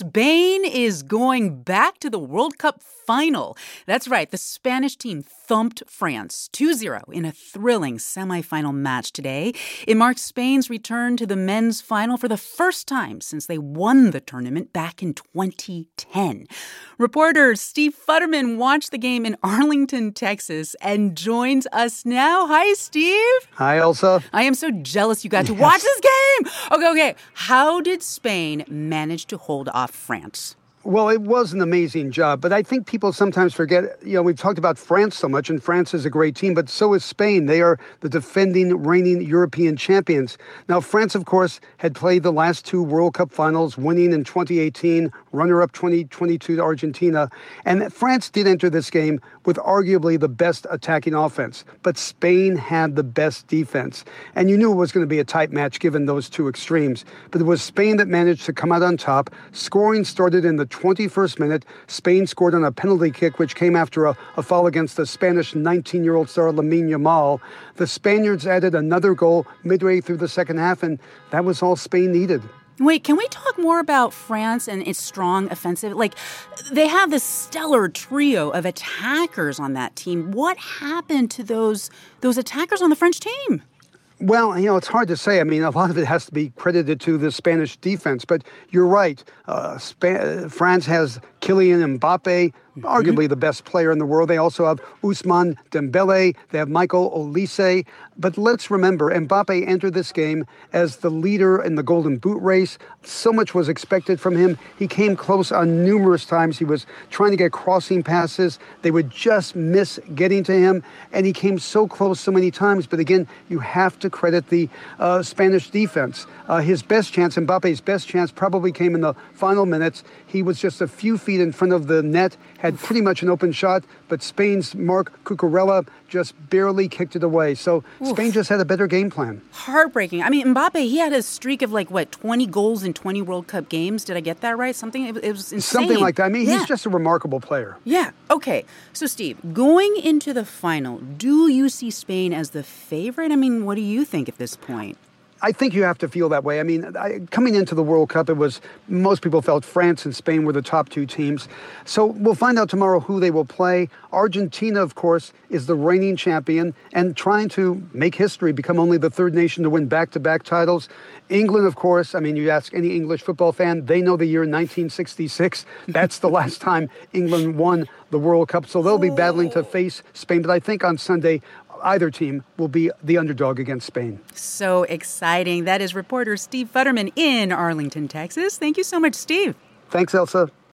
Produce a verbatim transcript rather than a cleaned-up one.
Spain is going back to the World Cup final. That's right. The Spanish team thumped France two zero in a thrilling semifinal match today. It marks Spain's return to the men's final for the first time since they won the tournament back in twenty ten. Reporter Steve Futterman watched the game in Arlington, Texas, and joins us now. Hi, Steve. Hi, Elsa. I am so jealous you got to watch this game. Okay, okay. How did Spain manage to hold off France? Well, it was an amazing job, but I think people sometimes forget, you know, we've talked about France so much, and France is a great team, but so is Spain. They are the defending, reigning European champions. Now, France, of course, had played the last two World Cup finals, winning in twenty eighteen, runner-up twenty twenty-two to Argentina, and France did enter this game with arguably the best attacking offense, but Spain had the best defense. And you knew it was going to be a tight match given those two extremes, but it was Spain that managed to come out on top. Scoring started in the twenty-first minute. Spain scored on a penalty kick, which came after a, a foul against the Spanish nineteen-year-old star Lamine Yamal. The Spaniards added another goal midway through the second half, and that was all Spain needed. Wait, can we talk more about France and its strong offensive? Like, they have this stellar trio of attackers on that team. What happened to those those attackers on the French team? Well, you know, it's hard to say. I mean, a lot of it has to be credited to the Spanish defense. But you're right. Uh, Sp- France has Kylian Mbappe, mm-hmm. arguably the best player in the world. They also have Ousmane Dembele. They have Michael Olise. But let's remember, Mbappe entered this game as the leader in the Golden Boot race. So much was expected from him. He came close on numerous times. He was trying to get crossing passes. They would just miss getting to him. And he came so close so many times. But again, you have to credit the uh, Spanish defense. Uh, his best chance, Mbappe's best chance, probably came in the final minutes. He was just a few feet in front of the net, had pretty much an open shot, but Spain's Marc Cucurella just barely kicked it away. So Oof. Spain just had a better game plan. Heartbreaking. I mean, Mbappe, he had a streak of like, what, twenty goals in twenty World Cup games? Did I get that right? Something, it, it was insane. Something like that. I mean, yeah. he's just a remarkable player. Yeah. Okay. So, Steve, going into the final, do you see Spain as the favorite? I mean, what do you think at this point? I think you have to feel that way. I mean, I, coming into the World Cup, it was most people felt France and Spain were the top two teams. So we'll find out tomorrow who they will play. Argentina, of course, is the reigning champion and trying to make history, become only the third nation to win back-to-back titles. England, of course, I mean, you ask any English football fan, they know the year nineteen sixty-six. That's the last time England won the World Cup. So they'll be battling to face Spain. But I think on Sunday, either team will be the underdog against Spain. So exciting. That is reporter Steve Futterman in Arlington, Texas. Thank you so much, Steve. Thanks, Elsa.